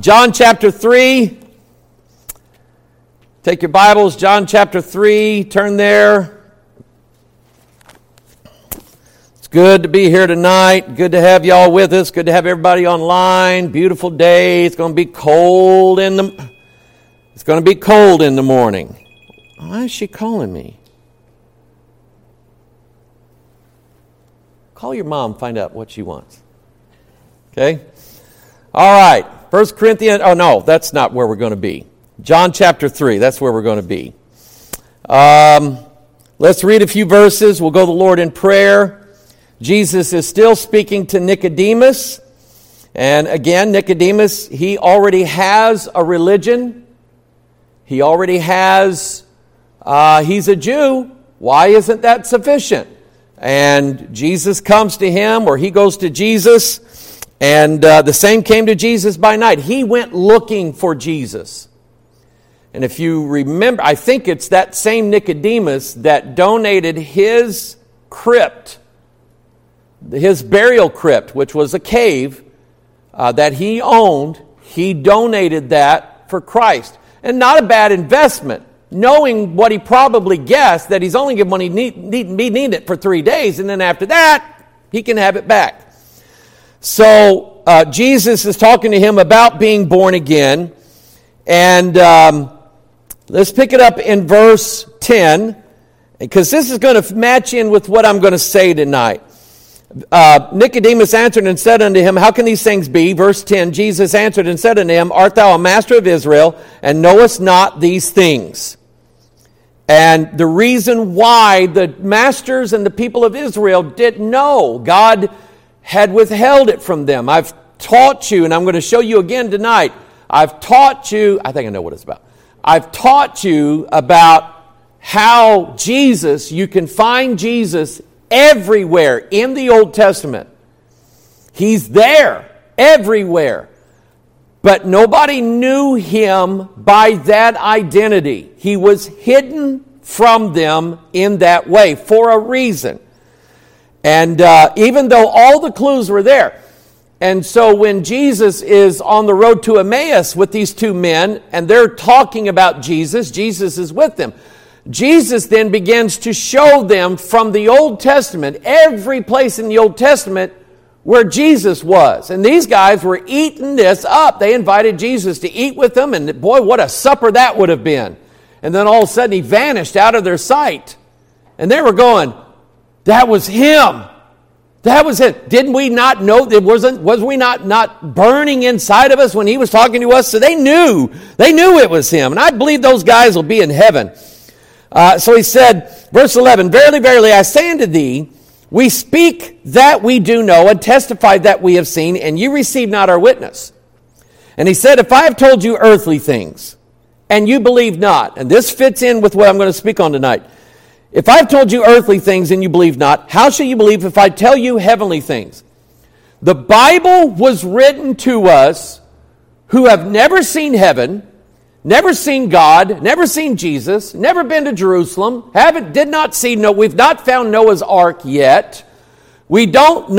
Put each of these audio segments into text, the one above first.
John chapter 3. Take your Bibles, John chapter 3, turn there. It's good to be here tonight. Good to have y'all with us. Good to have everybody online. Beautiful day. It's going to be cold in the morning. Why is she calling me? Call your mom, find out what she wants. Okay? All right. 1 Corinthians, that's not where we're going to be. John chapter 3, that's where we're going to be. Let's read a few verses. We'll go to the Lord in prayer. Jesus is still speaking to Nicodemus. And again, Nicodemus, he already has a religion. He already has, he's a Jew. Why isn't that sufficient? And Jesus comes to him, or he goes to Jesus. And the same came to Jesus by night. He went looking for Jesus. And if you remember, I think it's that same Nicodemus that donated his crypt, his burial crypt, which was a cave that he owned. He donated that for Christ. And not a bad investment, knowing what he probably guessed, that he's only going to need it for 3 days, and then after that, he can have it back. So Jesus is talking to him about being born again. And let's pick it up in verse 10, because this is going to match in with what I'm going to say tonight. Nicodemus answered and said unto him, how can these things be? Verse 10, Jesus answered and said unto him, art thou a master of Israel, and knowest not these things? And the reason why the masters and the people of Israel didn't know, God had withheld it from them. I've taught you, and I'm going to show you again tonight. I've taught you, I think I know what it's about. I've taught you about how Jesus, you can find Jesus everywhere in the Old Testament. He's there everywhere. But nobody knew him by that identity. He was hidden from them in that way for a reason. And even though all the clues were there. And so when Jesus is on the road to Emmaus with these two men, and they're talking about Jesus, Jesus is with them. Jesus then begins to show them from the Old Testament, every place in the Old Testament where Jesus was. And these guys were eating this up. They invited Jesus to eat with them, and boy, what a supper that would have been. And then all of a sudden he vanished out of their sight. And they were going, that was him. That was it. Didn't we not know that was we not burning inside of us when he was talking to us? So they knew it was him. And I believe those guys will be in heaven. So he said, verse 11, verily, verily, I say unto thee, we speak that we do know and testify that we have seen, and you receive not our witness. And he said, if I have told you earthly things, and you believe not, and this fits in with what I'm going to speak on tonight. If I've told you earthly things and you believe not, how shall you believe if I tell you heavenly things? The Bible was written to us who have never seen heaven, never seen God, never seen Jesus, never been to Jerusalem, we've not found Noah's Ark yet. We wouldn't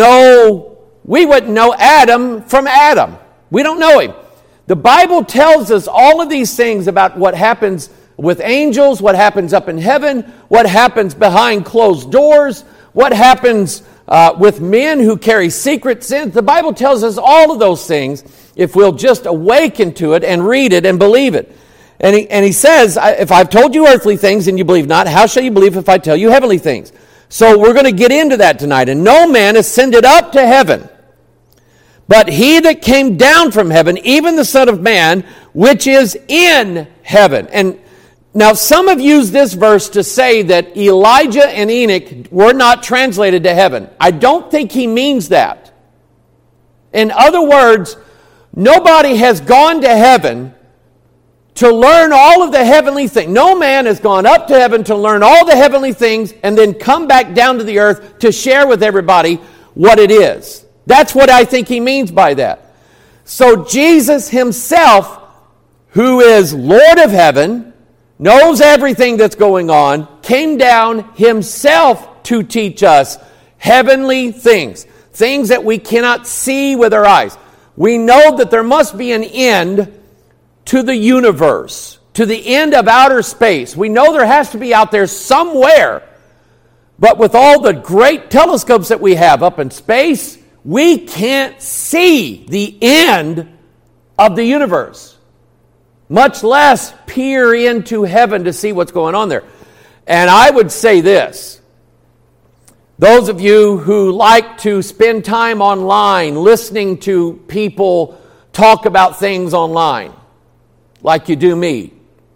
know Adam from Adam. We don't know him. The Bible tells us all of these things about what happens with angels, what happens up in heaven, what happens behind closed doors, what happens with men who carry secret sins. The Bible tells us all of those things if we'll just awaken to it and read it and believe it. And he says, if I've told you earthly things and you believe not, how shall you believe if I tell you heavenly things? So we're going to get into that tonight. And no man ascended up to heaven, but he that came down from heaven, even the Son of Man, which is in heaven. And now, some have used this verse to say that Elijah and Enoch were not translated to heaven. I don't think he means that. In other words, nobody has gone to heaven to learn all of the heavenly things. No man has gone up to heaven to learn all the heavenly things and then come back down to the earth to share with everybody what it is. That's what I think he means by that. So Jesus himself, who is Lord of heaven, knows everything that's going on, came down himself to teach us heavenly things, things that we cannot see with our eyes. We know that there must be an end to the universe, to the end of outer space. We know there has to be out there somewhere. But with all the great telescopes that we have up in space, we can't see the end of the universe, much less peer into heaven to see what's going on there. And I would say this: those of you who like to spend time online listening to people talk about things online, like you do me,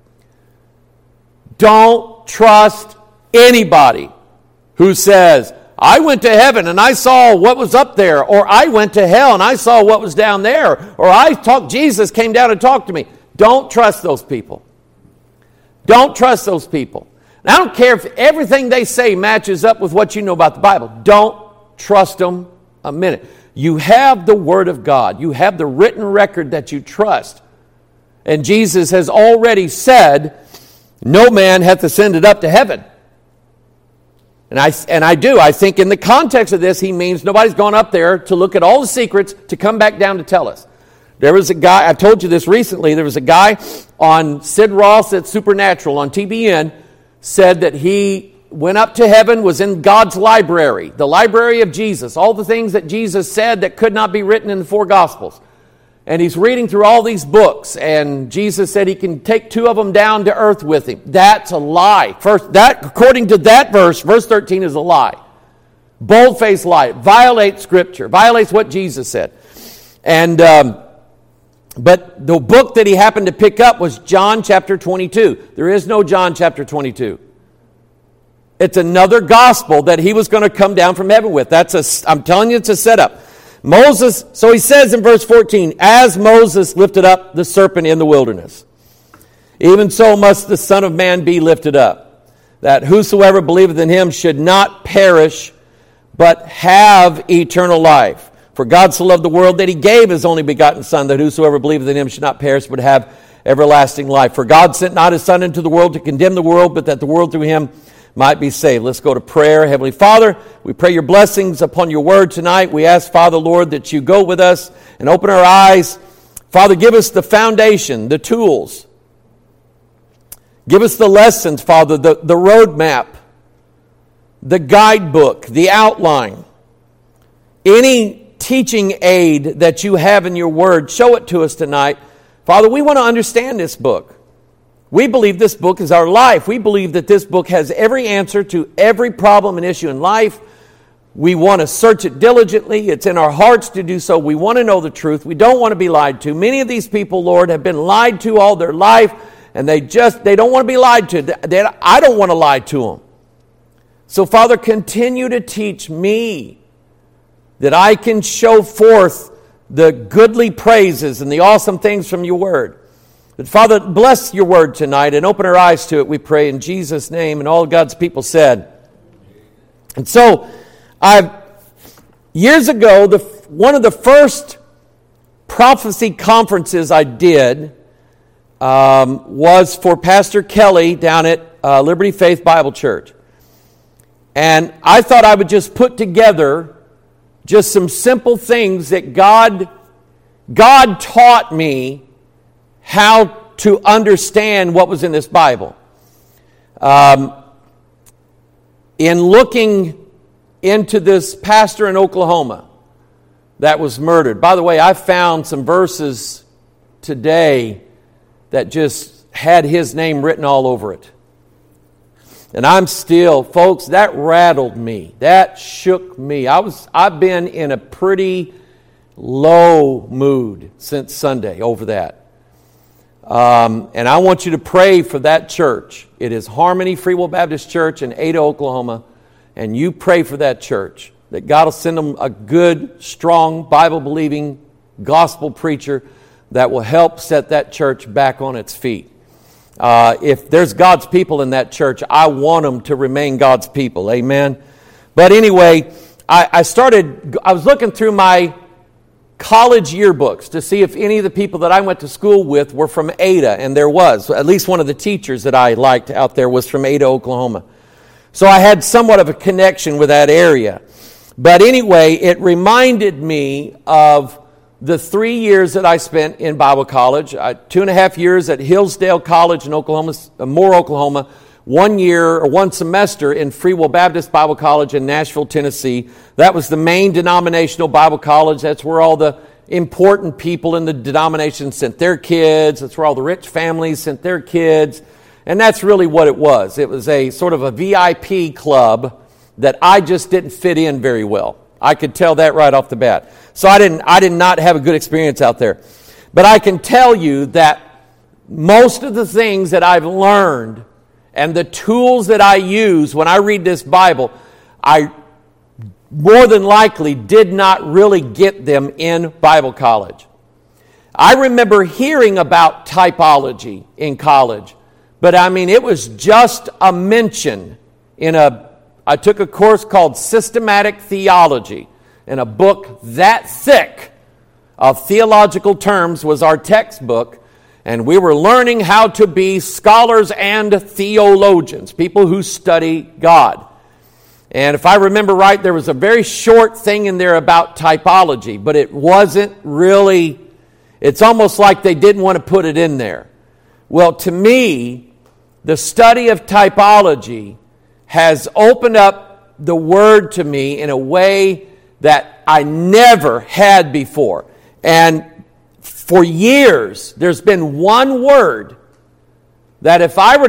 don't trust anybody who says, I went to heaven and I saw what was up there, or I went to hell and I saw what was down there, or Jesus came down and talked to me. Don't trust those people. Don't trust those people. And I don't care if everything they say matches up with what you know about the Bible. Don't trust them a minute. You have the Word of God. You have the written record that you trust. And Jesus has already said, no man hath ascended up to heaven. And I do. I think in the context of this, he means nobody's gone up there to look at all the secrets to come back down to tell us. There was a guy, I told you this recently, there was a guy on Sid Ross at Supernatural on TBN, said that he went up to heaven, was in God's library, the library of Jesus, all the things that Jesus said that could not be written in the four Gospels. And he's reading through all these books, and Jesus said he can take two of them down to earth with him. That's a lie. First, that according to that verse 13 is a lie. Bold-faced lie. Violates Scripture. Violates what Jesus said. And but the book that he happened to pick up was John chapter 22. There is no John chapter 22. It's another gospel that he was going to come down from heaven with. I'm telling you, it's a setup. Moses, so he says in verse 14, as Moses lifted up the serpent in the wilderness, even so must the Son of Man be lifted up, that whosoever believeth in him should not perish, but have eternal life. For God so loved the world that he gave his only begotten Son, that whosoever believeth in him should not perish, but have everlasting life. For God sent not his Son into the world to condemn the world, but that the world through him might be saved. Let's go to prayer. Heavenly Father, we pray your blessings upon your word tonight. We ask, Father, Lord, that you go with us and open our eyes. Father, give us the foundation, the tools. Give us the lessons, Father, the roadmap, the guidebook, the outline. Any teaching aid that you have in your word, show it to us tonight. Father, we want to understand this book. We believe this book is our life. We believe that this book has every answer to every problem and issue in life. We want to search it diligently. It's in our hearts to do so. We want to know the truth. We don't want to be lied to. Many of these people, Lord, have been lied to all their life, and they don't want to be lied to. I don't want to lie to them. So, Father, continue to teach me that I can show forth the goodly praises and the awesome things from your word. But Father, bless your word tonight and open our eyes to it, we pray in Jesus' name. And all God's people said. And so, years ago, one of the first prophecy conferences I did was for Pastor Kelly down at Liberty Faith Bible Church. And I thought I would just put together just some simple things that God taught me how to understand what was in this Bible. In looking into this pastor in Oklahoma that was murdered. By the way, I found some verses today that just had his name written all over it. And I'm still, folks, that rattled me. That shook me. I've been in a pretty low mood since Sunday over that. And I want you to pray for that church. It is Harmony Free Will Baptist Church in Ada, Oklahoma. And you pray for that church, that God will send them a good, strong, Bible-believing gospel preacher that will help set that church back on its feet. If there's God's people in that church, I want them to remain God's people. Amen. But anyway, I was looking through my college yearbooks to see if any of the people that I went to school with were from Ada, and there was. At least one of the teachers that I liked out there was from Ada, Oklahoma. So I had somewhat of a connection with that area. But anyway, it reminded me of the 3 years that I spent in Bible college. 2.5 years at Hillsdale College in Oklahoma, Moore, Oklahoma. 1 year or 1 semester in Free Will Baptist Bible College in Nashville, Tennessee. That was the main denominational Bible college. That's where all the important people in the denomination sent their kids. That's where all the rich families sent their kids. And that's really what it was. It was a sort of a VIP club that I just didn't fit in very well. I could tell that right off the bat. So I did not have a good experience out there. But I can tell you that most of the things that I've learned and the tools that I use when I read this Bible, I more than likely did not really get them in Bible college. I remember hearing about typology in college, but I mean, it was just a mention I took a course called Systematic Theology, and a book that thick of theological terms was our textbook. And we were learning how to be scholars and theologians, people who study God. And if I remember right, there was a very short thing in there about typology, but it wasn't really, it's almost like they didn't want to put it in there. Well, to me, the study of typology has opened up the Word to me in a way that I never had before. And for years, there's been one word that if you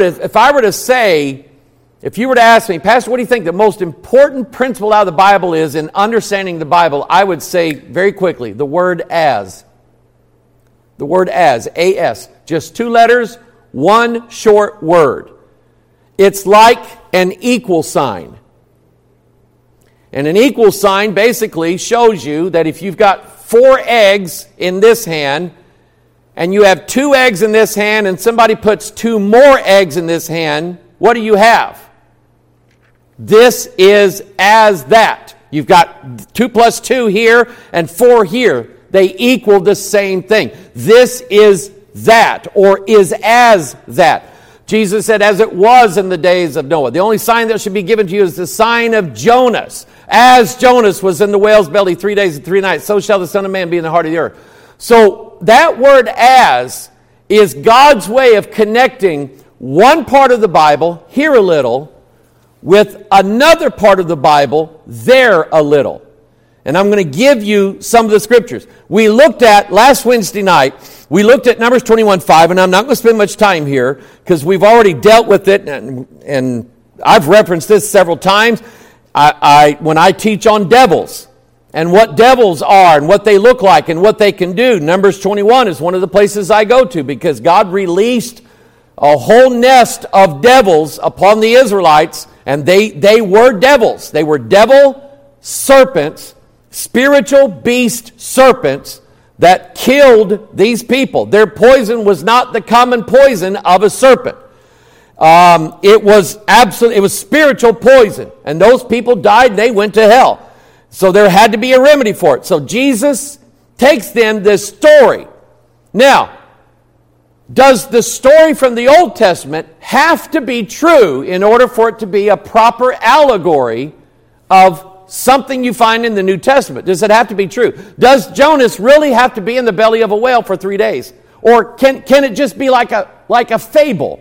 were to ask me, Pastor, what do you think the most important principle out of the Bible is in understanding the Bible? I would say very quickly, the word as. The word as, A-S. Just 2 letters, 1 short word. It's like an equal sign. And an equal sign basically shows you that if you've got 4 eggs in this hand, and you have 2 eggs in this hand, and somebody puts 2 more eggs in this hand, what do you have? This is as that. You've got 2 plus 2 here and 4 here. They equal the same thing. This is that, or is as that. Jesus said, as it was in the days of Noah. The only sign that should be given to you is the sign of Jonas. As Jonas was in the whale's belly 3 days and 3 nights, so shall the Son of Man be in the heart of the earth. So that word as is God's way of connecting one part of the Bible, here a little, with another part of the Bible, there a little. And I'm going to give you some of the scriptures. We looked at, last Wednesday night, we looked at Numbers 21:5, and I'm not going to spend much time here because we've already dealt with it, and I've referenced this several times. When I teach on devils and what devils are and what they look like and what they can do, Numbers 21 is one of the places I go to because God released a whole nest of devils upon the Israelites, and they were devils. They were devil serpents, spiritual beast serpents that killed these people. Their poison was not the common poison of a serpent. It was spiritual poison, and those people died and they went to hell. So there had to be a remedy for it. So Jesus takes them this story. Now, does the story from the Old Testament have to be true in order for it to be a proper allegory of something you find in the New Testament? Does it have to be true? Does Jonas really have to be in the belly of a whale for 3 days? Or can it just be like a fable?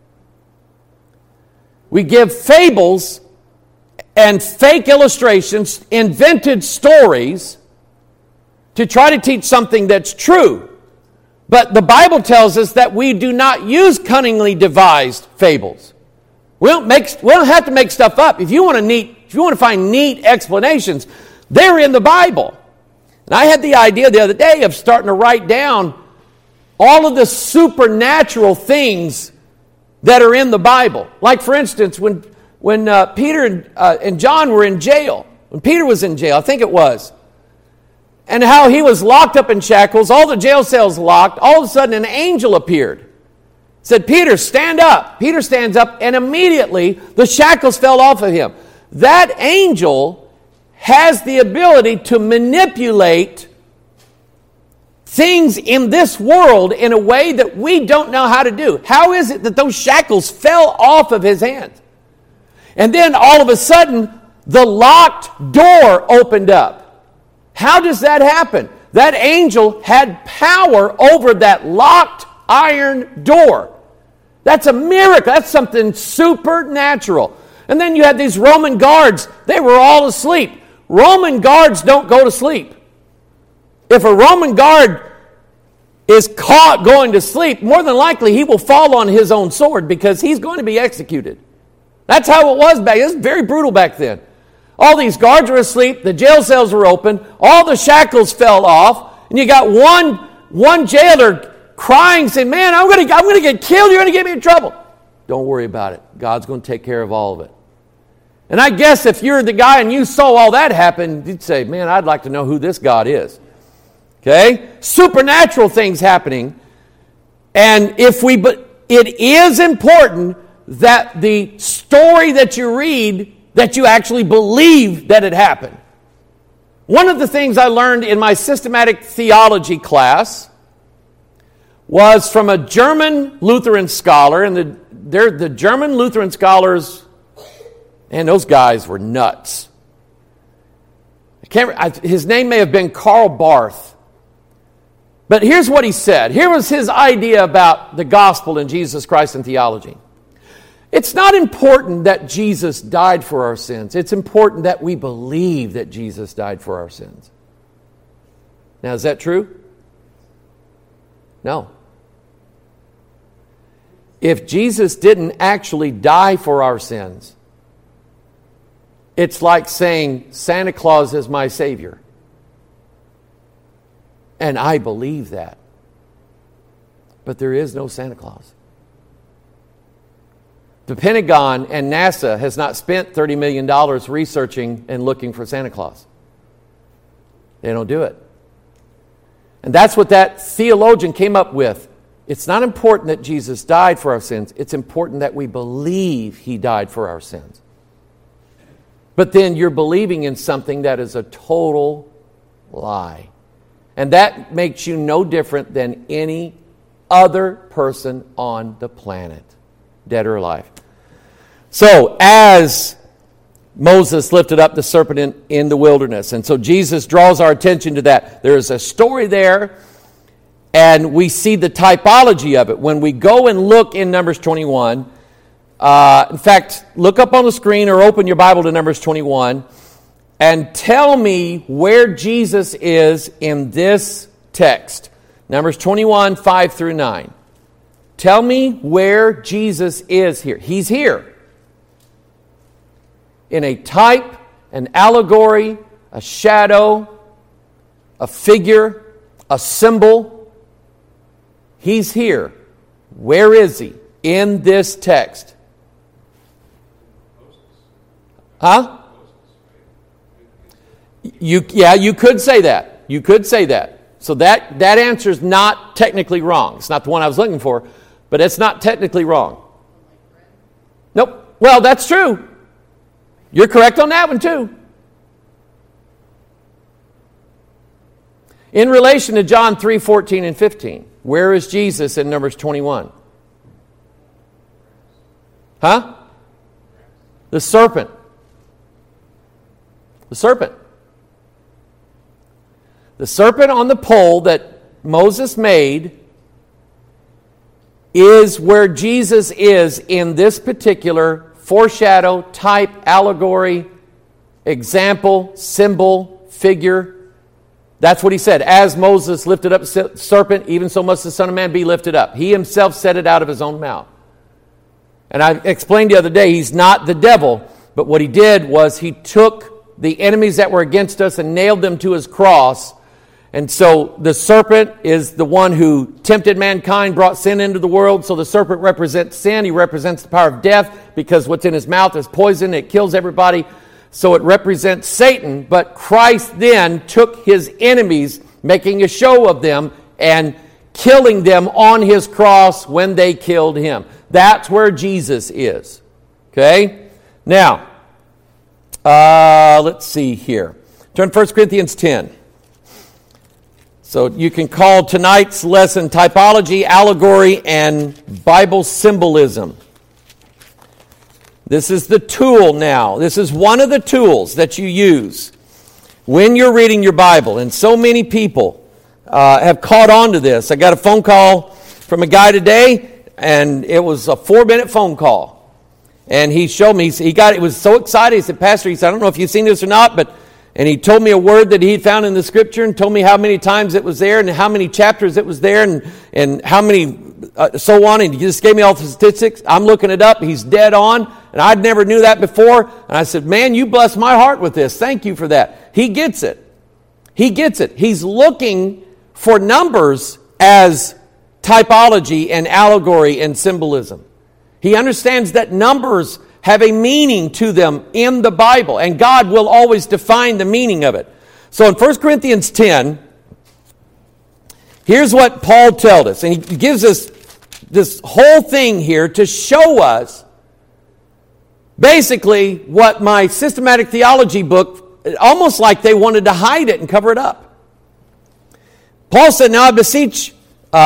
We give fables and fake illustrations, invented stories to try to teach something that's true. But the Bible tells us that we do not use cunningly devised fables. We don't have to make stuff up. If you want to find neat explanations, they're in the Bible. And I had the idea the other day of starting to write down all of the supernatural things that are in the Bible. Like, for instance, when Peter and John were in jail, when Peter was in jail, I think it was, and how he was locked up in shackles, all the jail cells locked, all of a sudden an angel appeared. Said, Peter, stand up. Peter stands up, and immediately the shackles fell off of him. That angel has the ability to manipulate things in this world in a way that we don't know how to do. How is it that those shackles fell off of his hands? And then all of a sudden, the locked door opened up. How does that happen? That angel had power over that locked iron door. That's a miracle. That's something supernatural. And then you had these Roman guards. They were all asleep. Roman guards don't go to sleep. If a Roman guard is caught going to sleep, more than likely he will fall on his own sword because he's going to be executed. That's how it was back then. It was very brutal back then. All these guards were asleep. The jail cells were open. All the shackles fell off. And you got one jailer crying, saying, man, I'm going to get killed. You're going to get me in trouble. Don't worry about it. God's going to take care of all of it. And I guess if you're the guy and you saw all that happen, you'd say, man, I'd like to know who this God is. Okay? Supernatural things happening. And it is important that the story that you read, that you actually believe that it happened. One of the things I learned in my systematic theology class was from a German Lutheran scholar, and the German Lutheran scholars, and those guys were nuts. His name may have been Karl Barth. But here's what he said. Here was his idea about the gospel and Jesus Christ and theology. It's not important that Jesus died for our sins. It's important that we believe that Jesus died for our sins. Now, is that true? No. If Jesus didn't actually die for our sins, it's like saying Santa Claus is my Savior. And I believe that. But there is no Santa Claus. The Pentagon and NASA has not spent $30 million researching and looking for Santa Claus. They don't do it. And that's what that theologian came up with. It's not important that Jesus died for our sins. It's important that we believe He died for our sins. But then you're believing in something that is a total lie. And that makes you no different than any other person on the planet, dead or alive. So, as Moses lifted up the serpent in the wilderness, and so Jesus draws our attention to that. There is a story there, and we see the typology of it. When we go and look in Numbers 21, in fact, look up on the screen or open your Bible to Numbers 21, and tell me where Jesus is in this text. Numbers 21, 5 through 9. Tell me where Jesus is here. He's here. In a type, an allegory, a shadow, a figure, a symbol. He's here. Where is He in this text? Huh? You could say that. You could say that. So that answer is not technically wrong. It's not the one I was looking for, but it's not technically wrong. Nope. Well, that's true. You're correct on that one too. In relation to John 3, 14 and 15, where is Jesus in Numbers 21? Huh? The serpent. The serpent. The serpent on the pole that Moses made is where Jesus is in this particular foreshadow, type, allegory, example, symbol, figure. That's what He said. As Moses lifted up the serpent, even so must the Son of Man be lifted up. He Himself said it out of His own mouth. And I explained the other day, He's not the devil, but what He did was He took the enemies that were against us and nailed them to His cross. And so the serpent is the one who tempted mankind, brought sin into the world. So the serpent represents sin. He represents the power of death because what's in his mouth is poison. It kills everybody. So it represents Satan. But Christ then took His enemies, making a show of them and killing them on His cross when they killed Him. That's where Jesus is. Okay? Now, let's see here. Turn to 1 Corinthians 10. So you can call tonight's lesson typology, allegory, and Bible symbolism. This is the tool now. This is one of the tools that you use when you're reading your Bible. And so many people have caught on to this. I got a phone call from a guy today, and it was a 4-minute phone call. And he showed me, it was so excited. He said, Pastor, he said, I don't know if you've seen this or not, and he told me a word that he found in the Scripture and told me how many times it was there and how many chapters it was there and how many, so on. And he just gave me all the statistics. I'm looking it up. He's dead on. And I never knew that before. And I said, man, you blessed my heart with this. Thank you for that. He gets it. He gets it. He's looking for numbers as typology and allegory and symbolism. He understands that numbers have a meaning to them in the Bible, and God will always define the meaning of it. So in 1 Corinthians 10, here's what Paul tells us, and he gives us this whole thing here to show us basically what my systematic theology book, almost like they wanted to hide it and cover it up. Paul said, now I beseech,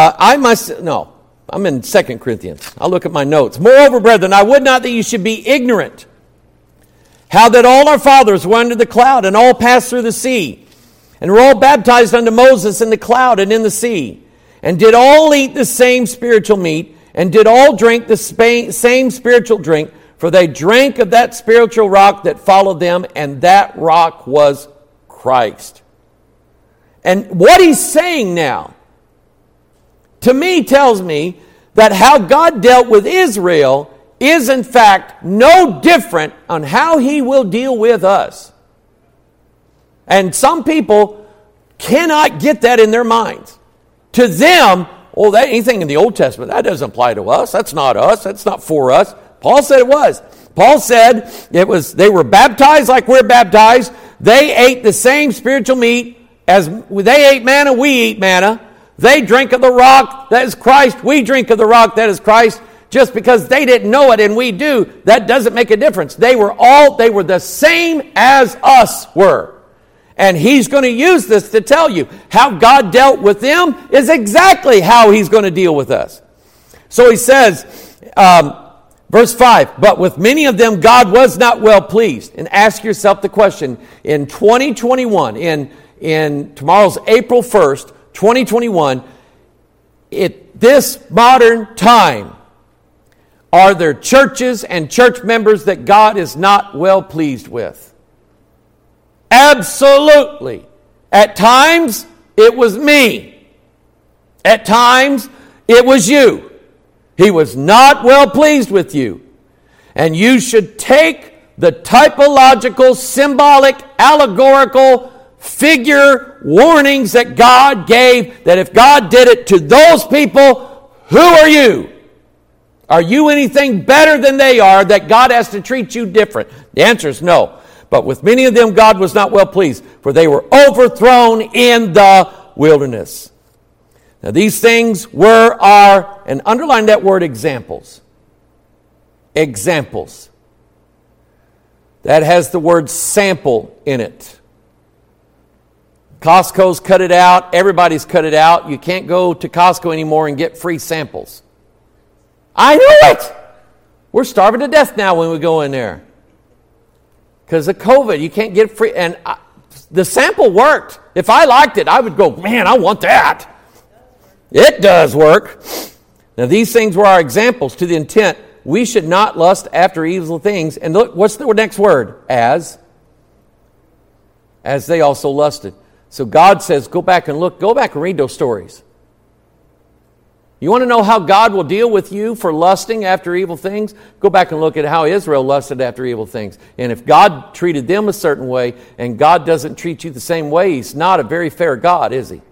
I'm in 2 Corinthians. I'll look at my notes. Moreover, brethren, I would not that you should be ignorant, how that all our fathers were under the cloud, and all passed through the sea, and were all baptized unto Moses in the cloud and in the sea, and did all eat the same spiritual meat, and did all drink the same spiritual drink, for they drank of that spiritual rock that followed them, and that rock was Christ. And what he's saying now, to me, tells me that how God dealt with Israel is in fact no different on how He will deal with us. And some people cannot get that in their minds. To them, anything in the Old Testament, that doesn't apply to us. That's not us. That's not for us. Paul said it was. Paul said they were baptized like we're baptized. They ate the same spiritual meat as they ate manna, we eat manna. They drink of the rock that is Christ. We drink of the rock that is Christ. Just because they didn't know it and we do, that doesn't make a difference. They were the same as us were. And he's going to use this to tell you how God dealt with them is exactly how He's going to deal with us. So he says, verse 5, but with many of them God was not well pleased. And ask yourself the question, in 2021, in tomorrow's April 1st, 2021, at this modern time, are there churches and church members that God is not well pleased with? Absolutely. At times, it was me. At times, it was you. He was not well pleased with you. And you should take the typological, symbolic, allegorical, figure warnings that God gave, that if God did it to those people, who are you? Are you anything better than they are that God has to treat you different? The answer is no. But with many of them God was not well pleased, for they were overthrown in the wilderness. Now these things and underline that word, examples. Examples. That has the word sample in it. Costco's cut it out. Everybody's cut it out. You can't go to Costco anymore and get free samples. I knew it! We're starving to death now when we go in there. Because of COVID, you can't get free. And the sample worked. If I liked it, I would go, man, I want that. It does work. Now, these things were our examples to the intent we should not lust after evil things. And look, what's the next word? As they also lusted. So God says, go back and look. Go back and read those stories. You want to know how God will deal with you for lusting after evil things? Go back and look at how Israel lusted after evil things. And if God treated them a certain way and God doesn't treat you the same way, He's not a very fair God, is He?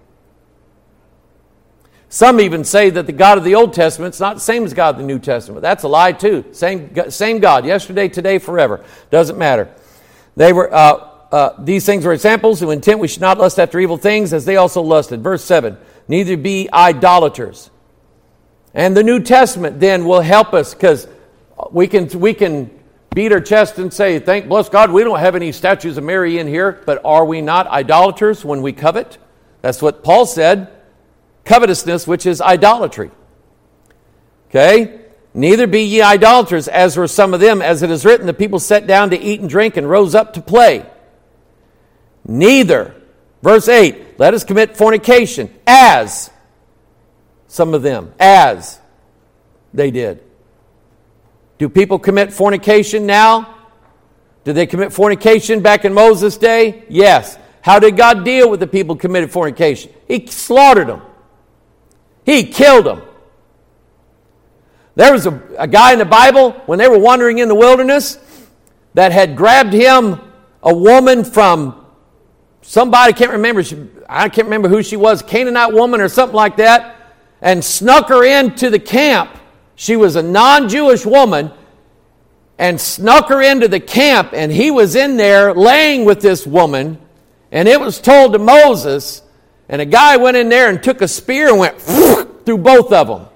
Some even say that the God of the Old Testament is not the same as God of the New Testament. That's a lie too. Same God, yesterday, today, forever. Doesn't matter. They were... these things were examples who intent we should not lust after evil things as they also lusted. Verse 7, neither be idolaters. And the New Testament then will help us, because we can beat our chest and say, bless God, we don't have any statues of Mary in here, but are we not idolaters when we covet? That's what Paul said, covetousness, which is idolatry. Okay? Neither be ye idolaters, as were some of them, as it is written, the people sat down to eat and drink and rose up to play. Neither Verse 8, let us commit fornication as some of them, as they did. Do people commit fornication now? Did they commit fornication back in Moses' day? Yes. How did God deal with the people who committed fornication? He slaughtered them. He killed them. There was a guy in the Bible, when they were wandering in the wilderness, that had grabbed him a woman from somebody, I can't remember who she was, Canaanite woman or something like that, and snuck her into the camp. She was a non-Jewish woman, and snuck her into the camp, and he was in there laying with this woman, and it was told to Moses, and a guy went in there and took a spear and went through both of them.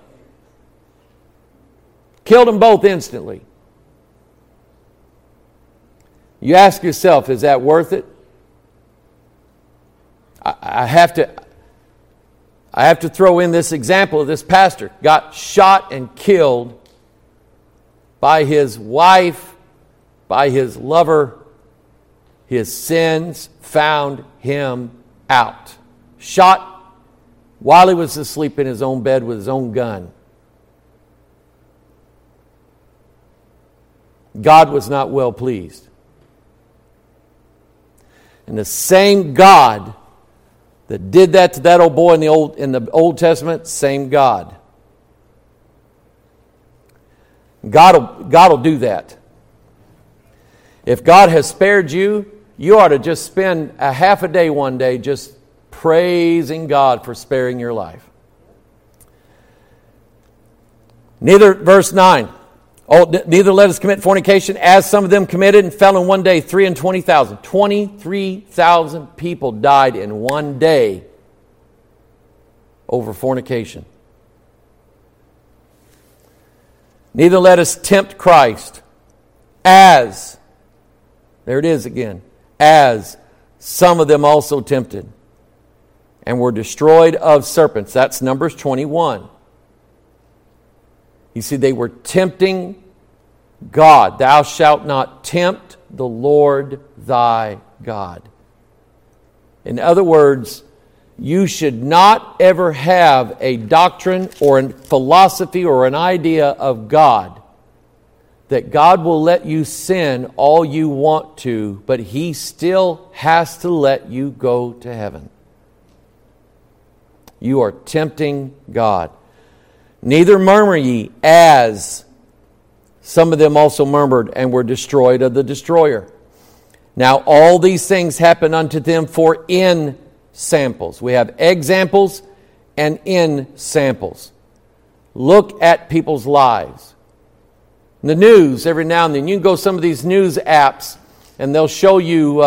Killed them both instantly. You ask yourself, is that worth it? I have to throw in this example of this pastor. Got shot and killed by his wife, by his lover. His sins found him out. Shot while he was asleep in his own bed with his own gun. God was not well pleased. And the same God that did that to that old boy in the Old Testament, same God. God will do that. If God has spared you, you ought to just spend a half a day one day just praising God for sparing your life. Verse 9. Neither let us commit fornication, as some of them committed, and fell in one day 23,000. 23,000 people died in one day over fornication. Neither let us tempt Christ, as, there it is again, as some of them also tempted, and were destroyed of serpents. That's Numbers 21. You see, they were tempting God. Thou shalt not tempt the Lord thy God. In other words, you should not ever have a doctrine or a philosophy or an idea of God that God will let you sin all you want to, but He still has to let you go to heaven. You are tempting God. Neither murmur ye, as some of them also murmured and were destroyed of the destroyer. Now all these things happen unto them for in samples. We have examples and in samples. Look at people's lives. The news, every now and then, you can go to some of these news apps and they'll show you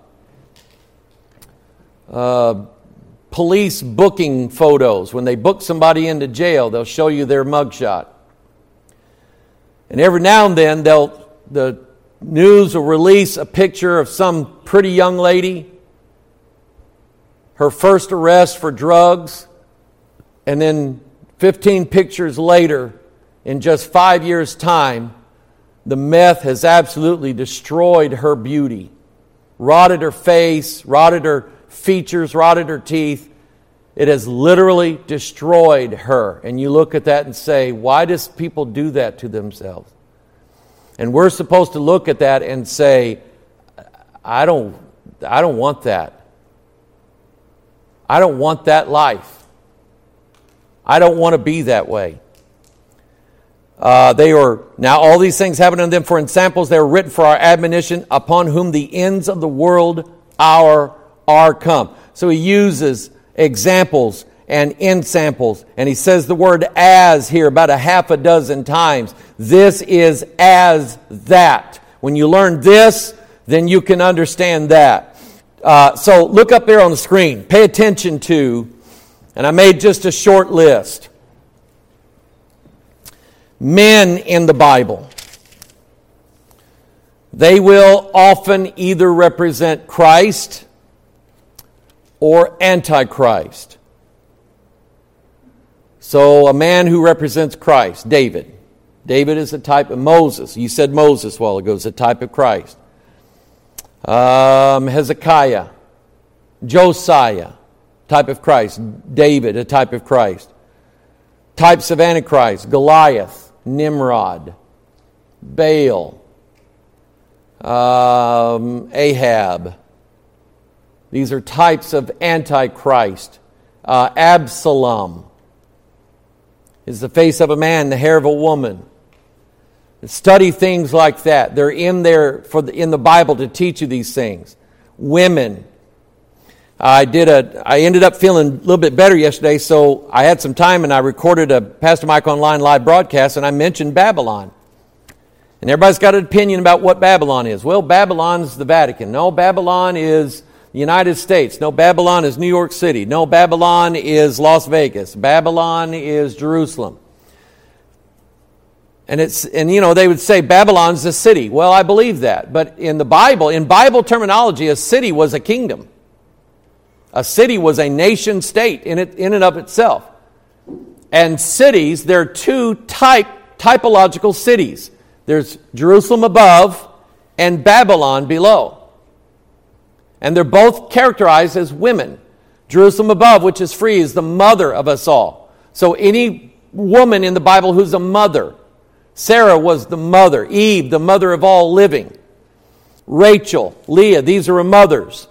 police booking photos. When they book somebody into jail, they'll show you their mugshot. And every now and then, the news will release a picture of some pretty young lady, her first arrest for drugs, and then 15 pictures later, in just 5 years' time, the meth has absolutely destroyed her beauty. Rotted her face, rotted her features, rotted her teeth. It has literally destroyed her. And you look at that and say, why does people do that to themselves? And we're supposed to look at that and say, I don't want that. I don't want that life. I don't want to be that way. Now all these things happen unto them for in samples. They are written for our admonition, upon whom the ends of the world are come. So he uses examples and in samples. And he says the word as here about a half a dozen times. This is as that. When you learn this, then you can understand that. So look up there on the screen. Pay attention to, and I made just a short list. Men in the Bible. They will often either represent Christ or Antichrist. So a man who represents Christ, David. David is a type of Moses. You said Moses a while ago is a type of Christ. Hezekiah. Josiah, type of Christ. David, a type of Christ. Types of Antichrist: Goliath, Nimrod, Baal, Ahab. These are types of Antichrist. Absalom is the face of a man, the hair of a woman. Study things like that. They're in there in the Bible to teach you these things. Women. I ended up feeling a little bit better yesterday, so I had some time and I recorded a Pastor Mike Online live broadcast, and I mentioned Babylon. And everybody's got an opinion about what Babylon is. Well, Babylon's the Vatican. No, Babylon is the United States. No, Babylon is New York City. No, Babylon is Las Vegas. Babylon is Jerusalem. And they would say Babylon's a city. Well, I believe that. But in the Bible, in Bible terminology, a city was a kingdom. A city was a nation state in and of itself. And cities, there are two typological cities. There's Jerusalem above and Babylon below. And they're both characterized as women. Jerusalem above, which is free, is the mother of us all. So any woman in the Bible who's a mother. Sarah was the mother. Eve, the mother of all living. Rachel, Leah, these are her mothers.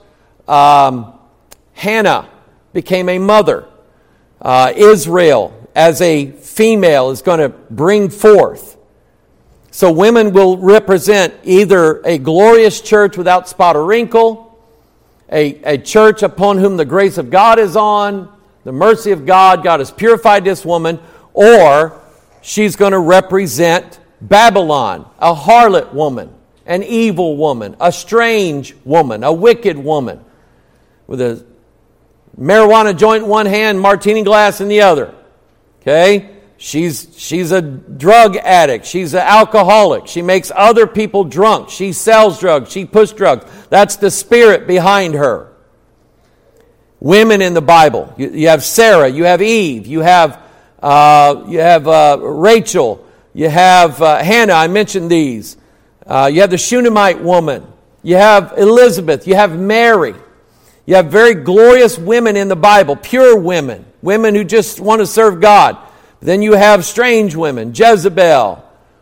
Hannah became a mother. Israel, as a female, is going to bring forth. So women will represent either a glorious church without spot or wrinkle, a church upon whom the grace of God is on, the mercy of God, God has purified this woman, or she's going to represent Babylon, a harlot woman, an evil woman, a strange woman, a wicked woman, with a marijuana joint in one hand, martini glass in the other. Okay? She's a drug addict. She's an alcoholic. She makes other people drunk. She sells drugs. She pushes drugs. That's the spirit behind her. Women in the Bible. You have Sarah. You have Eve. You have Rachel. You have Hannah. I mentioned these. You have the Shunammite woman. You have Elizabeth. You have Mary. You have very glorious women in the Bible, pure women, women who just want to serve God. Then you have strange women, Jezebel,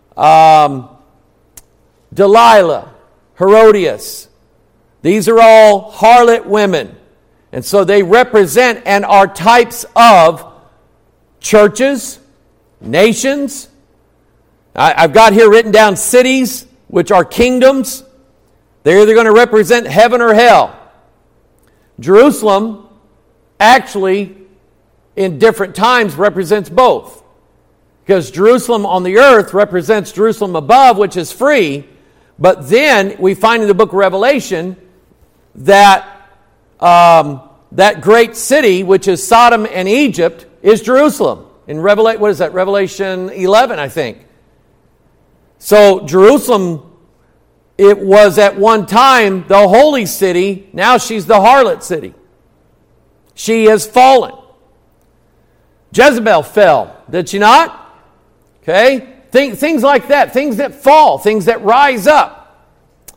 Delilah, Herodias. These are all harlot women. And so they represent and are types of churches, nations. I've got here written down cities, which are kingdoms. They're either going to represent heaven or hell. Jerusalem actually, in different times, represents both. Because Jerusalem on the earth represents Jerusalem above, which is free. But then we find in the book of Revelation that that great city, which is Sodom and Egypt, is Jerusalem. In Revelation 11, I think. So Jerusalem, it was at one time the holy city. Now she's the harlot city. She has fallen. Jezebel fell, did she not? Okay? Things like that. Things that fall. Things that rise up.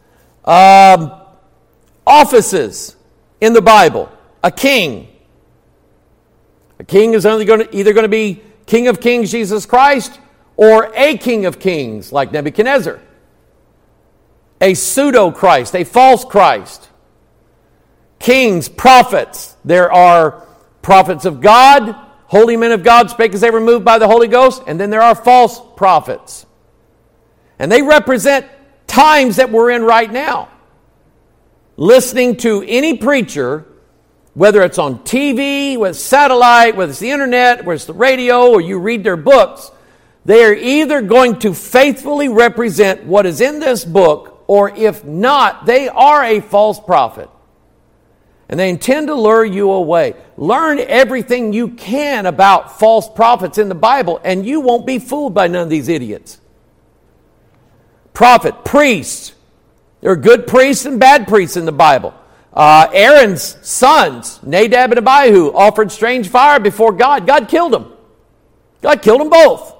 Offices in the Bible. A king. A king is either going to be King of Kings, Jesus Christ, or a King of Kings, like Nebuchadnezzar. A pseudo-Christ, a false Christ. Kings, prophets. There are prophets of God, holy men of God, spake as they were moved by the Holy Ghost, and then there are false prophets. And they represent times that we're in right now. Listening to any preacher, whether it's on TV, whether it's satellite, whether it's the internet, whether it's the radio, or you read their books, they are either going to faithfully represent what is in this book, or if not, they are a false prophet. And they intend to lure you away. Learn everything you can about false prophets in the Bible, and you won't be fooled by none of these idiots. Prophet, priest. There are good priests and bad priests in the Bible. Aaron's sons, Nadab and Abihu, offered strange fire before God. God killed them. God killed them both.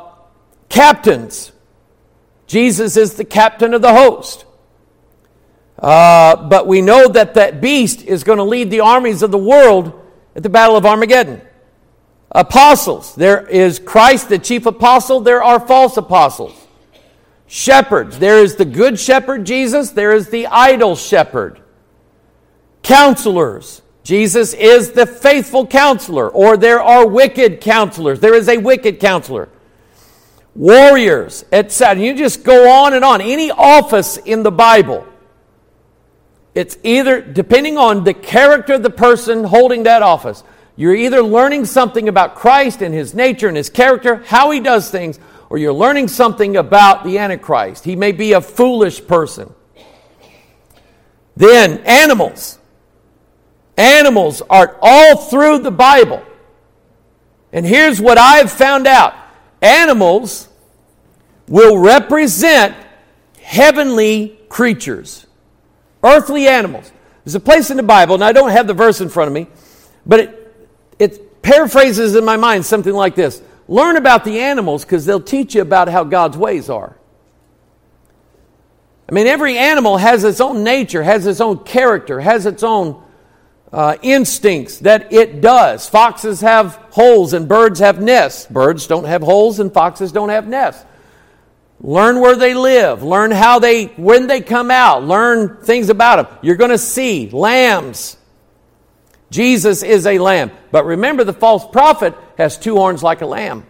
Captains. Jesus is the captain of the host. But we know that that beast is going to lead the armies of the world at the Battle of Armageddon. Apostles. There is Christ, the chief apostle. There are false apostles. Shepherds. There is the good shepherd, Jesus. There is the idol shepherd. Counselors. Jesus is the faithful counselor. Or there are wicked counselors. There is a wicked counselor. Warriors, etc. You just go on and on. Any office in the Bible, it's either, depending on the character of the person holding that office, you're either learning something about Christ and His nature and His character, how He does things, or you're learning something about the Antichrist. He may be a foolish person. Then, animals. Animals are all through the Bible. And here's what I've found out. Animals will represent heavenly creatures. Earthly animals. There's a place in the Bible, and I don't have the verse in front of me, but it paraphrases in my mind something like this. Learn about the animals because they'll teach you about how God's ways are. I mean, every animal has its own nature, has its own character, has its own instincts that it does. Foxes have holes and birds have nests. Birds don't have holes and foxes don't have nests. Learn where they live. Learn when they come out. Learn things about them. You're going to see lambs. Jesus is a lamb. But remember, the false prophet has two horns like a lamb.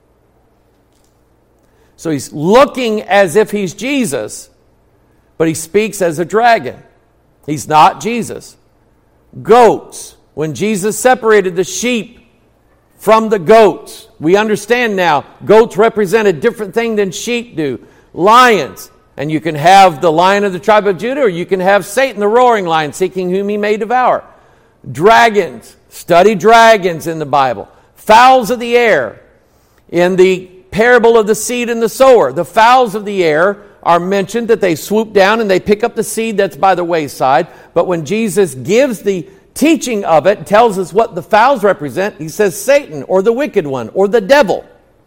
So he's looking as if he's Jesus, but he speaks as a dragon. He's not Jesus. Goats. When Jesus separated the sheep from the goats, we understand now goats represent a different thing than sheep do. Lions. And you can have the Lion of the tribe of Judah, or you can have Satan, the roaring lion, seeking whom he may devour. Dragons. Study dragons in the Bible. Fowls of the air. In the parable of the seed and the sower, the fowls of the air are mentioned that they swoop down and they pick up the seed that's by the wayside. But when Jesus gives the teaching of it, tells us what the fowls represent, he says Satan or the wicked one or the devil.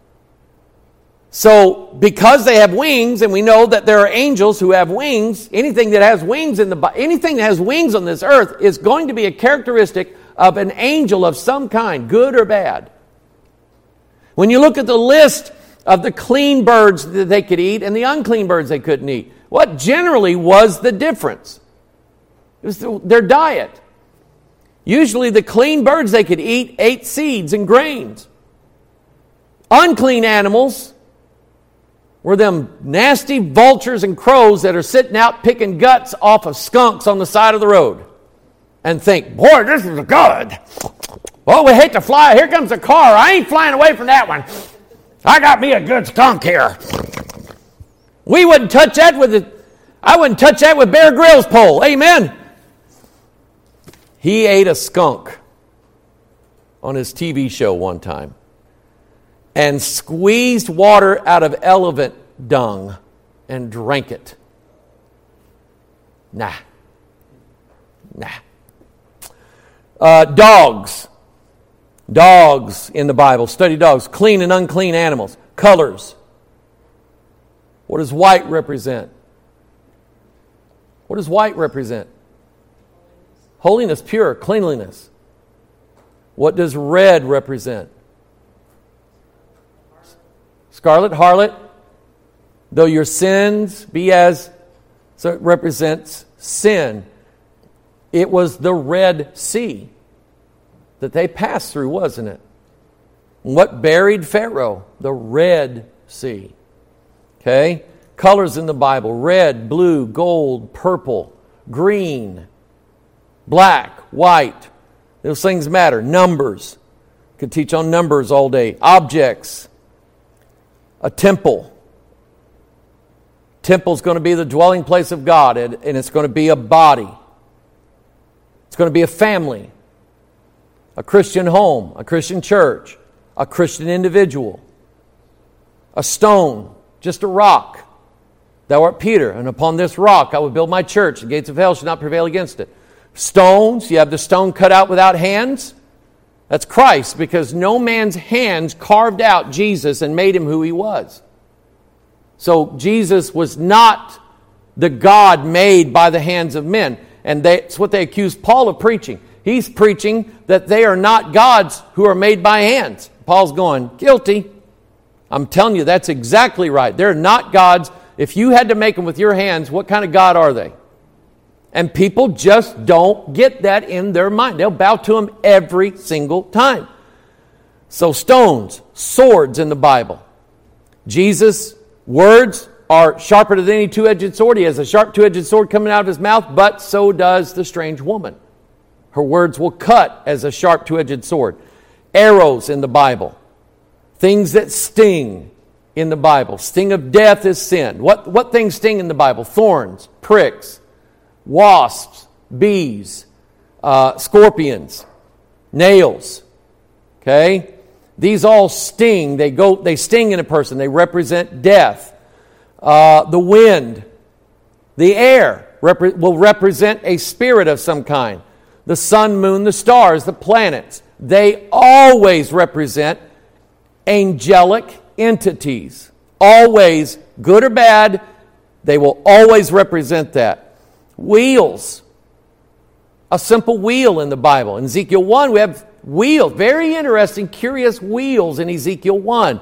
So because they have wings, and we know that there are angels who have wings, anything that has wings anything that has wings on this earth is going to be a characteristic of an angel of some kind, good or bad. When you look at the list of the clean birds that they could eat and the unclean birds they couldn't eat, what generally was the difference? It was their diet. Usually the clean birds they could eat ate seeds and grains. Unclean animals were them nasty vultures and crows that are sitting out picking guts off of skunks on the side of the road and think, boy, this is good. Well, we hate to fly. Here comes a car. I ain't flying away from that one. I got me a good skunk here. We wouldn't touch that I wouldn't touch that with Bear Grylls' pole. Amen. He ate a skunk on his TV show one time and squeezed water out of elephant dung and drank it. Nah. Dogs. Dogs in the Bible. Study dogs. Clean and unclean animals. Colors. What does white represent? What does white represent? Holiness, pure, cleanliness. What does red represent? Scarlet, harlot. Though your sins be as... So it represents sin. It was the Red Sea that they passed through, wasn't it? What buried Pharaoh? The Red Sea. Okay? Colors in the Bible. Red, blue, gold, purple, green, black, white. Those things matter. Numbers. Could teach on numbers all day. Objects. A temple. Temple's going to be the dwelling place of God, and it's going to be a body. It's going to be a family. A Christian home, a Christian church, a Christian individual. A stone, just a rock. Thou art Peter, and upon this rock I will build my church. The gates of hell shall not prevail against it. Stones, you have the stone cut out without hands. That's Christ, because no man's hands carved out Jesus and made him who he was. So Jesus was not the God made by the hands of men. And that's what they accuse Paul of preaching. He's preaching that they are not gods who are made by hands. Paul's going, guilty. I'm telling you, that's exactly right. They're not gods. If you had to make them with your hands, what kind of God are they? And people just don't get that in their mind. They'll bow to them every single time. So stones, swords in the Bible. Jesus' words are sharper than any two-edged sword. He has a sharp two-edged sword coming out of his mouth, but so does the strange woman. Her words will cut as a sharp two-edged sword. Arrows in the Bible. Things that sting in the Bible. Sting of death is sin. What things sting in the Bible? Thorns, pricks, wasps, bees, scorpions, nails. Okay? These all sting. They sting in a person. They represent death. The wind, the air will represent a spirit of some kind. The sun, moon, the stars, the planets, they always represent angelic entities. Always, good or bad, they will always represent that. Wheels, a simple wheel in the Bible. In Ezekiel 1, we have wheels, very interesting, curious wheels in Ezekiel 1.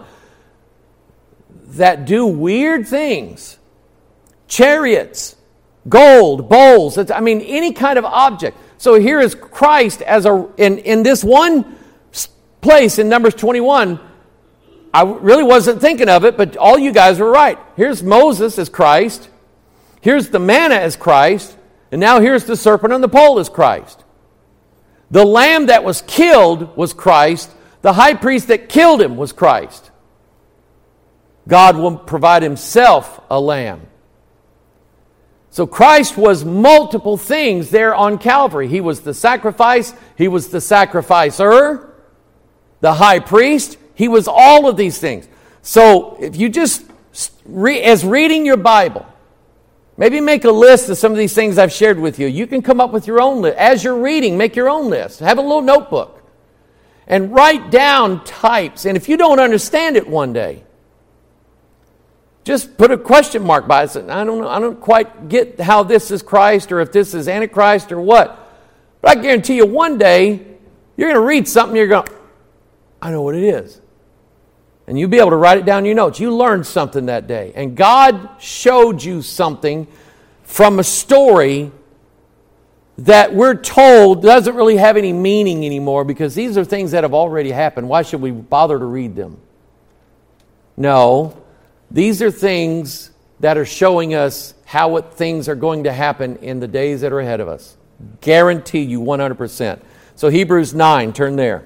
That do weird things. Chariots, gold, bowls, any kind of object. So here is Christ in this one place in Numbers 21. I really wasn't thinking of it, but all you guys were right. Here's Moses as Christ. Here's the manna as Christ. And now here's the serpent on the pole as Christ. The lamb that was killed was Christ. The high priest that killed him was Christ. God will provide himself a lamb. So Christ was multiple things there on Calvary. He was the sacrifice. He was the sacrificer. The high priest. He was all of these things. So if you just, as reading your Bible, maybe make a list of some of these things I've shared with you. You can come up with your own list. As you're reading, make your own list. Have a little notebook. And write down types. And if you don't understand it one day, just put a question mark by it. I don't know. I don't quite get how this is Christ or if this is Antichrist or what. But I guarantee you one day, you're going to read something, you're going, I know what it is. And you'll be able to write it down in your notes. You learned something that day. And God showed you something from a story that we're told doesn't really have any meaning anymore because these are things that have already happened. Why should we bother to read them? No. These are things that are showing us how things are going to happen in the days that are ahead of us. Guarantee you 100%. So Hebrews 9, turn there.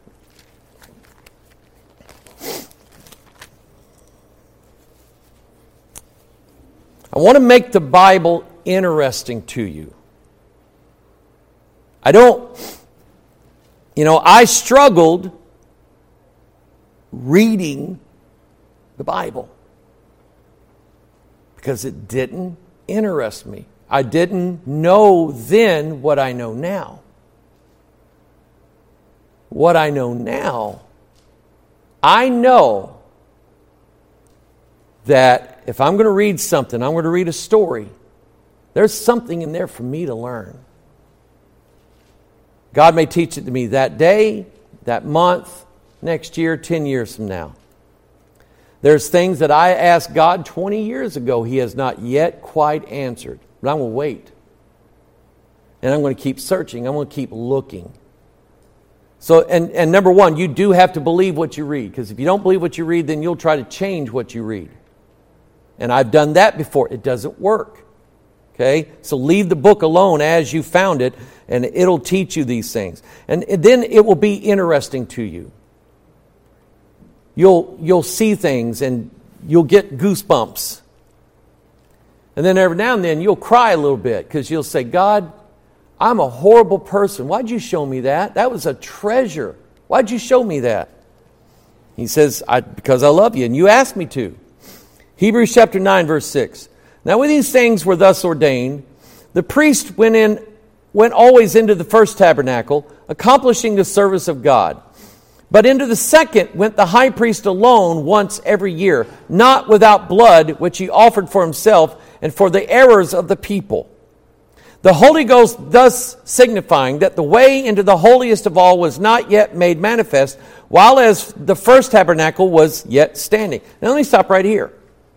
I want to make the Bible interesting to you. I struggled reading the Bible because it didn't interest me. I didn't know then what I know now. What I know now, I know that if I'm going to read something, I'm going to read a story, there's something in there for me to learn. God may teach it to me that day, that month, next year, 10 years from now. There's things that I asked God 20 years ago He has not yet quite answered. But I'm going to wait. And I'm going to keep searching. I'm going to keep looking. So, and number one, you do have to believe what you read. Because if you don't believe what you read, then you'll try to change what you read. And I've done that before. It doesn't work. Okay? So leave the book alone as you found it, and it'll teach you these things. And then it will be interesting to you. You'll see things and you'll get goosebumps. And then every now and then you'll cry a little bit because you'll say, God, I'm a horrible person. Why'd you show me that? That was a treasure. Why'd you show me that? He says, because I love you and you asked me to. Hebrews chapter 9, verse 6. Now when these things were thus ordained, the priest went always into the first tabernacle, accomplishing the service of God. But into the second went the high priest alone once every year, not without blood, which he offered for himself and for the errors of the people. The Holy Ghost thus signifying that the way into the holiest of all was not yet made manifest, while as the first tabernacle was yet standing. Now let me stop right here.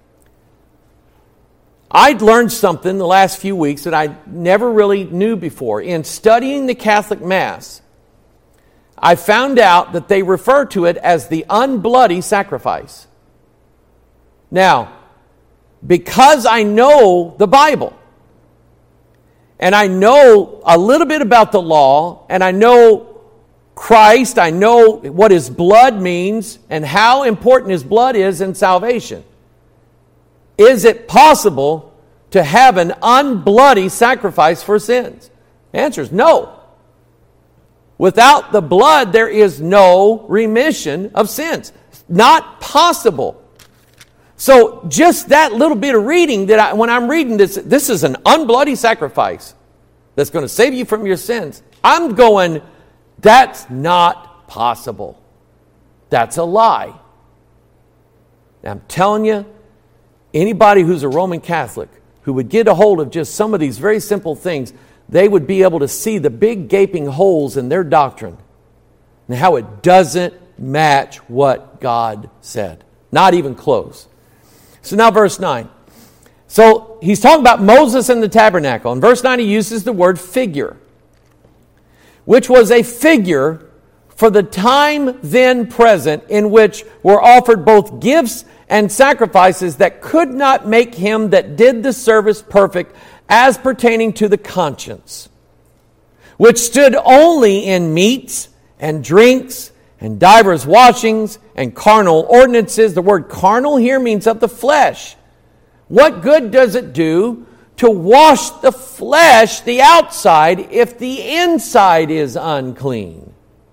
I'd learned something the last few weeks that I never really knew before. In studying the Catholic Mass, I found out that they refer to it as the unbloody sacrifice. Now, because I know the Bible, and I know a little bit about the law, and I know Christ, I know what His blood means, and how important His blood is in salvation. Is it possible to have an unbloody sacrifice for sins? The answer is no. Without the blood, there is no remission of sins. Not possible. So just that little bit of reading, when I'm reading this is an unbloody sacrifice that's going to save you from your sins. I'm going, that's not possible. That's a lie. And I'm telling you, anybody who's a Roman Catholic who would get a hold of just some of these very simple things, they would be able to see the big gaping holes in their doctrine and how it doesn't match what God said. Not even close. So now verse 9. So he's talking about Moses and the tabernacle. In verse 9 he uses the word figure, which was a figure for the time then present in which were offered both gifts and sacrifices that could not make him that did the service perfect as pertaining to the conscience, which stood only in meats and drinks and divers washings and carnal ordinances. The word carnal here means of the flesh. What good does it do to wash the flesh, the outside, if the inside is unclean?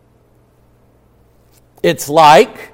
It's like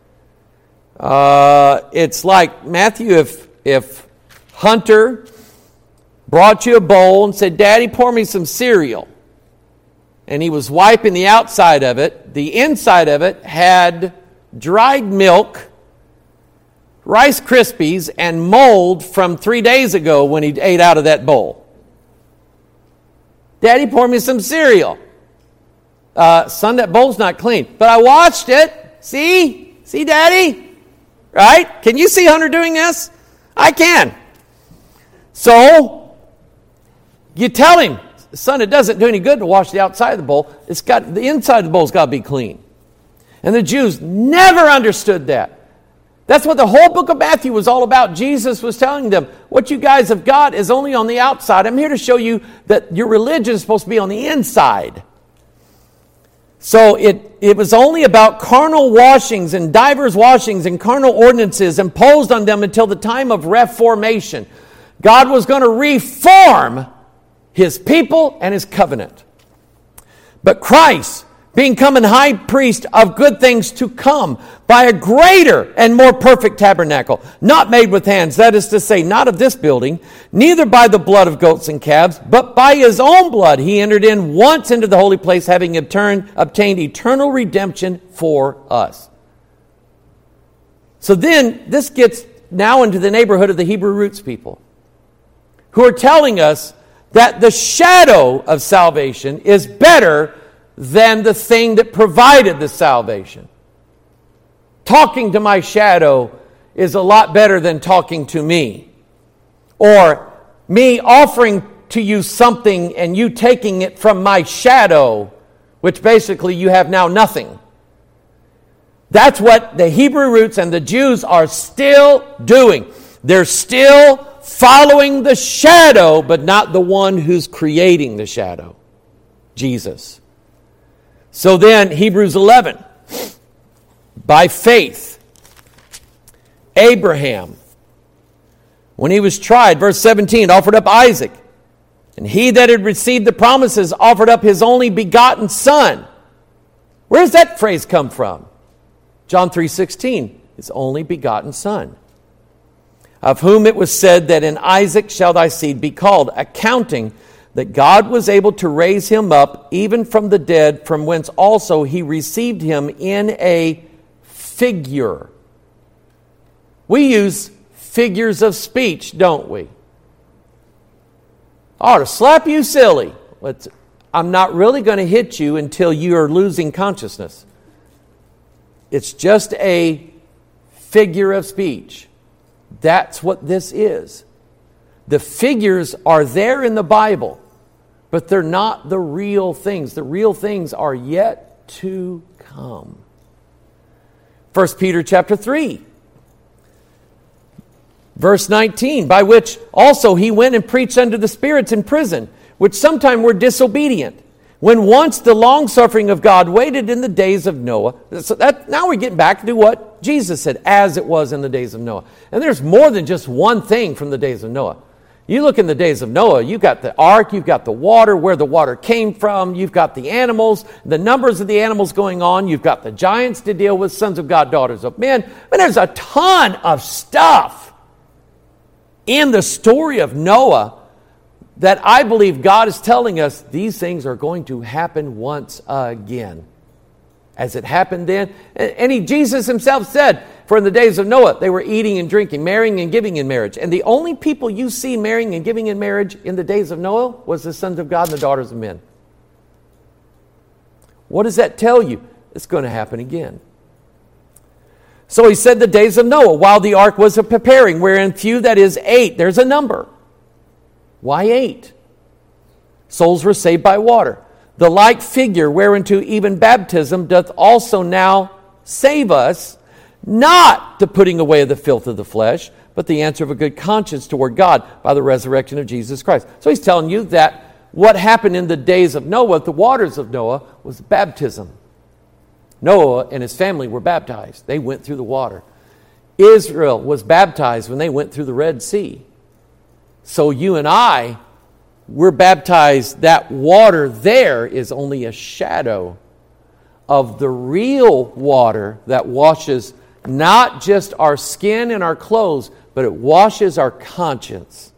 Matthew, if Hunter brought you a bowl and said, "Daddy, pour me some cereal," and he was wiping the outside of it, the inside of it had dried milk, Rice Krispies, and mold from 3 days ago when he ate out of that bowl. "Daddy, pour me some cereal." "Son, that bowl's not clean." "But I watched it. See, Daddy? Right? Can you see Hunter doing this? I can." So you tell him, "Son, it doesn't do any good to wash the outside of the bowl. The inside of the bowl's got to be clean." And the Jews never understood that. That's what the whole book of Matthew was all about. Jesus was telling them, what you guys have got is only on the outside. I'm here to show you that your religion is supposed to be on the inside. So it was only about carnal washings and divers washings and carnal ordinances imposed on them until the time of Reformation. God was going to reform His people and His covenant. But Christ, being come an high priest of good things to come, by a greater and more perfect tabernacle, not made with hands, that is to say, not of this building, neither by the blood of goats and calves, but by His own blood he entered in once into the holy place, having obtained eternal redemption for us. So then, this gets now into the neighborhood of the Hebrew roots people, who are telling us that the shadow of salvation is better than the thing that provided the salvation. Talking to my shadow is a lot better than talking to me. Or me offering to you something and you taking it from my shadow, which basically you have now nothing. That's what the Hebrew roots and the Jews are still doing. They're still following the shadow, but not the one who's creating the shadow, Jesus. So then, Hebrews 11, by faith, Abraham, when he was tried, verse 17, offered up Isaac. And he that had received the promises offered up his only begotten son. Where does that phrase come from? John 3:16, his only begotten son. Of whom it was said that in Isaac shall thy seed be called, accounting that God was able to raise him up even from the dead, from whence also he received him in a figure. We use figures of speech, don't we? I ought to slap you silly. I'm not really going to hit you until you are losing consciousness. It's just a figure of speech. That's what this is. The figures are there in the Bible, but they're not the real things. The real things are yet to come. 1 Peter chapter 3, verse 19, by which also he went and preached unto the spirits in prison, which sometime were disobedient, when once the long-suffering of God waited in the days of Noah. So now we're getting back to what Jesus said, as it was in the days of Noah. And there's more than just one thing from the days of Noah. You look in the days of Noah, you've got the ark, you've got the water, where the water came from, you've got the animals, the numbers of the animals going on, you've got the giants to deal with, sons of God, daughters of men. And there's a ton of stuff in the story of Noah that I believe God is telling us these things are going to happen once again. As it happened then. And Jesus himself said, for in the days of Noah, they were eating and drinking, marrying and giving in marriage. And the only people you see marrying and giving in marriage in the days of Noah was the sons of God and the daughters of men. What does that tell you? It's going to happen again. So he said the days of Noah, while the ark was preparing, wherein few, that is 8. There's a number. Why 8? Souls were saved by water. The like figure whereunto even baptism doth also now save us, not the putting away of the filth of the flesh, but the answer of a good conscience toward God by the resurrection of Jesus Christ. So he's telling you that what happened in the days of Noah, the waters of Noah, was baptism. Noah and his family were baptized. They went through the water. Israel was baptized when they went through the Red Sea. So you and I, we're baptized. That water there is only a shadow of the real water that washes not just our skin and our clothes, but it washes our conscience.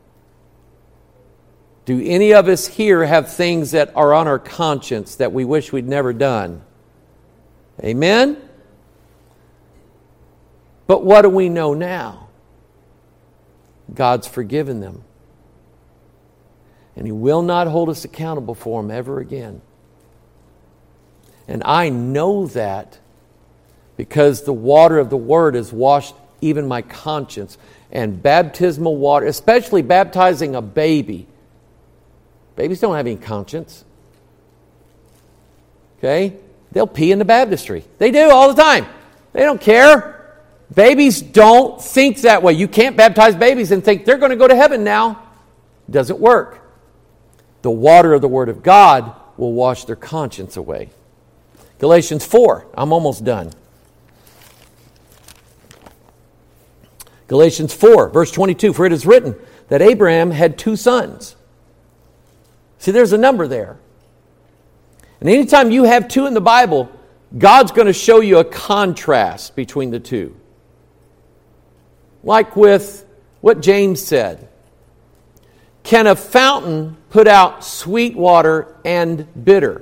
Do any of us here have things that are on our conscience that we wish we'd never done? Amen? But what do we know now? God's forgiven them. And He will not hold us accountable for them ever again. And I know that because the water of the Word has washed even my conscience. And baptismal water, especially baptizing a baby. Babies don't have any conscience. Okay? They'll pee in the baptistry. They do all the time. They don't care. Babies don't think that way. You can't baptize babies and think they're going to go to heaven now. It doesn't work. The water of the Word of God will wash their conscience away. Galatians 4. I'm almost done. Galatians 4, verse 22. For it is written that Abraham had 2 sons. See, there's a number there. And anytime you have 2 in the Bible, God's going to show you a contrast between the 2. Like with what James said. Can a fountain put out sweet water and bitter?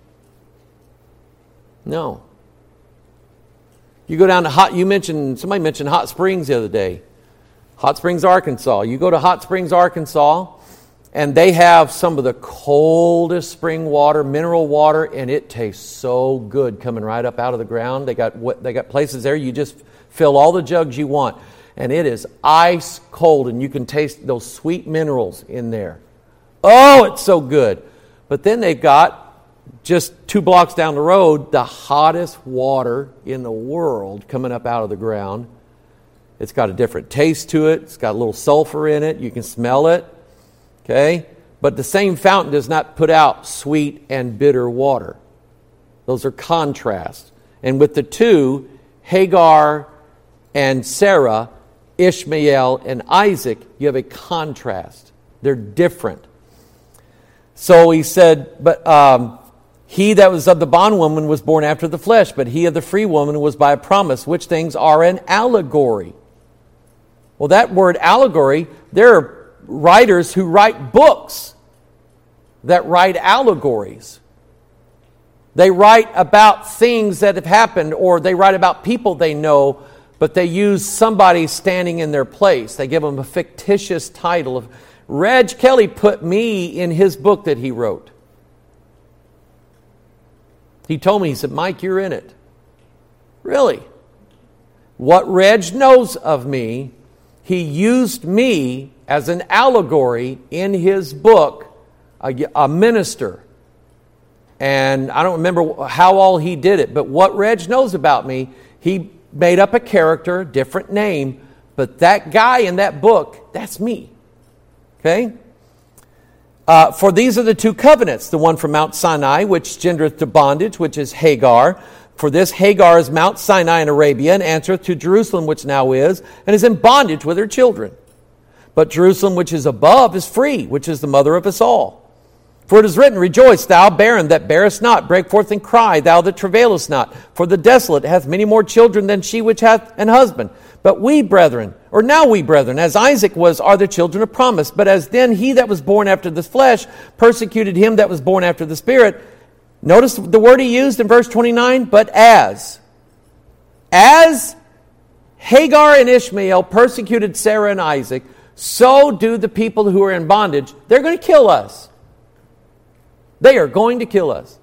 No. You go down to somebody mentioned Hot Springs the other day. Hot Springs, Arkansas. You go to Hot Springs, Arkansas, and they have some of the coldest spring water, mineral water, and it tastes so good coming right up out of the ground. They got places there you just fill all the jugs you want. And it is ice cold, and you can taste those sweet minerals in there. Oh, it's so good. But then they've got, just 2 blocks down the road, the hottest water in the world coming up out of the ground. It's got a different taste to it. It's got a little sulfur in it. You can smell it. Okay? But the same fountain does not put out sweet and bitter water. Those are contrasts. And with the 2, Hagar and Sarah, Ishmael and Isaac, you have a contrast. They're different. So he said, but he that was of the bondwoman was born after the flesh, but he of the free woman was by a promise, which things are an allegory. Well, that word allegory, there are writers who write books that write allegories. They write about things that have happened, or they write about people they know, but they use somebody standing in their place. They give them a fictitious title of Reg Kelly put me in his book that he wrote. He told me, he said, Mike, you're in it. Really? What Reg knows of me, he used me as an allegory in his book, a minister. And I don't remember how all he did it, but what Reg knows about me, he made up a character, different name, but that guy in that book, that's me. Okay? For these are the two covenants, the one from Mount Sinai, which gendereth to bondage, which is Hagar. For this Hagar is Mount Sinai in Arabia, and answereth to Jerusalem, which now is, and is in bondage with her children. But Jerusalem, which is above, is free, which is the mother of us all. For it is written, Rejoice, thou barren that bearest not, break forth and cry, thou that travailest not. For the desolate hath many more children than she which hath an husband. But we, brethren, as Isaac was, are the children of promise. But as then he that was born after the flesh persecuted him that was born after the Spirit. Notice the word he used in verse 29, but as Hagar and Ishmael persecuted Sarah and Isaac, so do the people who are in bondage. They're going to kill us. They are going to kill us.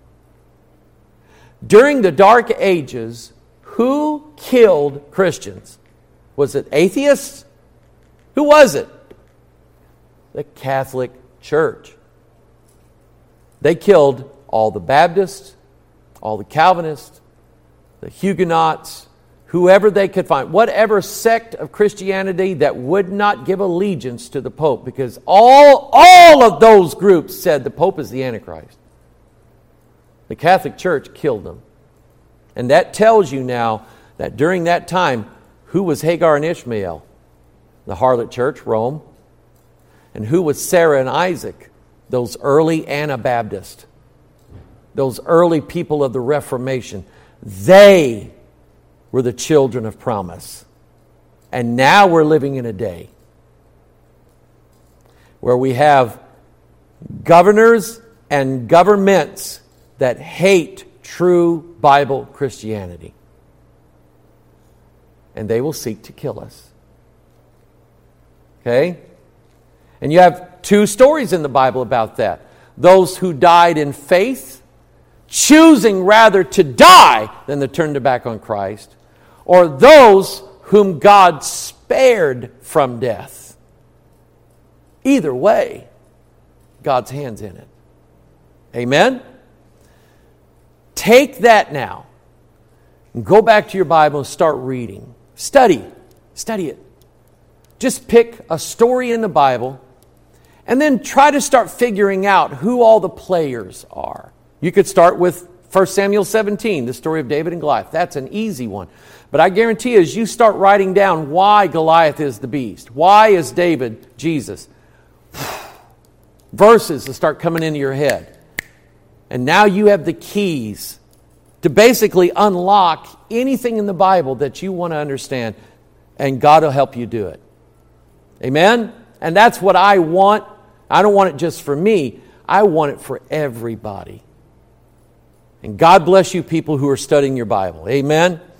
During the Dark Ages, who killed Christians? Was it atheists? Who was it? The Catholic Church. They killed all the Baptists, all the Calvinists, the Huguenots, whoever they could find, whatever sect of Christianity that would not give allegiance to the Pope, because all of those groups said the Pope is the Antichrist. The Catholic Church killed them. And that tells you now that during that time, who was Hagar and Ishmael? The harlot church, Rome. And who was Sarah and Isaac? Those early Anabaptists. Those early people of the Reformation. They were the children of promise. And now we're living in a day where we have governors and governments that hate true Bible Christianity. And they will seek to kill us. Okay? And you have two stories in the Bible about that. Those who died in faith, choosing rather to die than to turn their back on Christ, or those whom God spared from death. Either way, God's hand's in it. Amen? Take that now and go back to your Bible and start reading. Study it. Just pick a story in the Bible and then try to start figuring out who all the players are. You could start with 1 Samuel 17, the story of David and Goliath. That's an easy one. But I guarantee you, as you start writing down why Goliath is the beast, why is David Jesus, verses will start coming into your head. And now you have the keys to basically unlock anything in the Bible that you want to understand, and God will help you do it. Amen? And that's what I want. I don't want it just for me. I want it for everybody. And God bless you people who are studying your Bible. Amen?